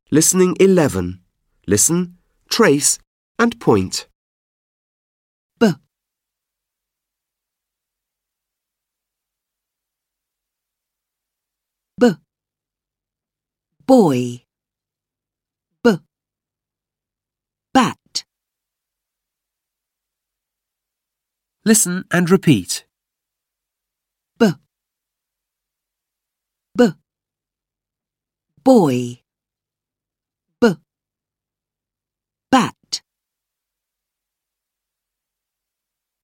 Listening 11. Listen, trace and point. B, b, boy, b, bat. Listen and repeat. B, b, boy.